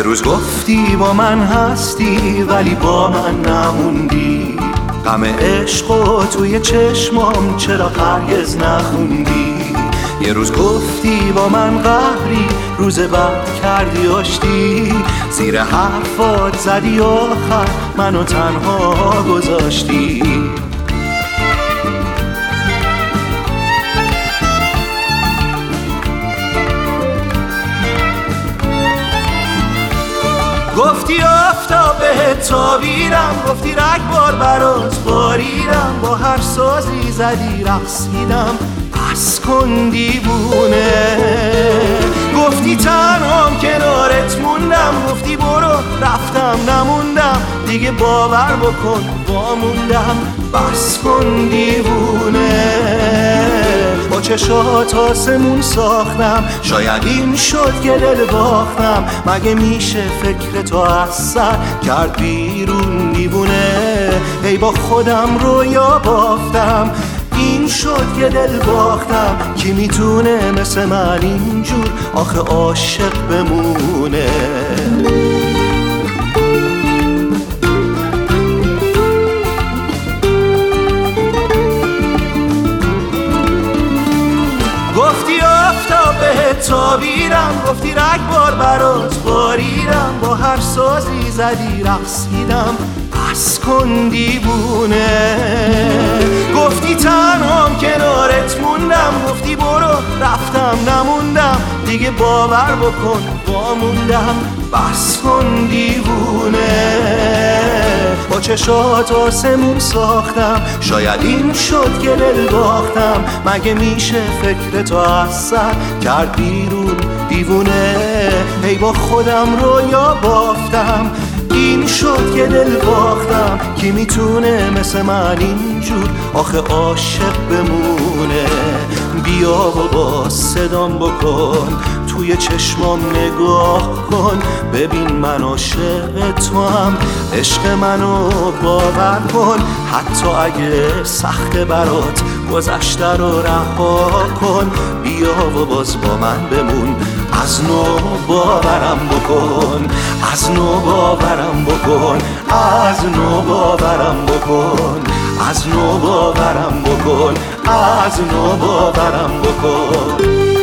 روز گفتی با من هستی ولی با من نموندی، غم عشقو توی چشمام چرا هرگز نخوندی. یه روز گفتی با من قهری، روز بعد کردی آشتی، زیر حرفات زدی آخر منو تنها گذاشتی. گفتی آفتاب بهت تابیدم، گفتی رگبار برات باریدم، با هر سازی زدی رقصیدم، بس کن دیوونه. گفتی تنهام کنارت موندم، گفتی برو رفتم نموندم، دیگه باور بکن واموندم، بس کن دیوونه. با چشات آسمون ساختم، شاید این شد که دل باختم، مگه میشه فکر تو از سر کرد بیرون دیوونه. ای با خودم رویا بافتم، این شد که دل باختم، کی میتونه مثل من اینجور آخه عاشق بمونه. گفتی آفتاب بهت تابیدم، گفتی رگبار برات باریدم، با هر سازی زدی رقصیدم، بس کن دیوونه. گفتی تنهام کنارت موندم، گفتی برو رفتم نموندم، دیگه باور بکن واموندم، بس کن دیوونه. با چشات آسمون ساختم، شاید این شد که دل باختم، مگه میشه فکر تو از سر کرد بیرون دیوونه. ای با خودم رویا بافتم، این شد که دل باختم، کی میتونه مثل من اینجور آخه عاشق بمونه. بیا و با صدام بکن، توی چشمام نگاه کن، ببین من عاشق تو هم، عشق منو باور کن، حتی اگه سخت برات گذشته رو رها کن. بیا و باز با من بمون، از نو باورم بکن، از نو باورم بکن، از نو باورم بکن، از نو باورم بکن، از نو باورم بکن.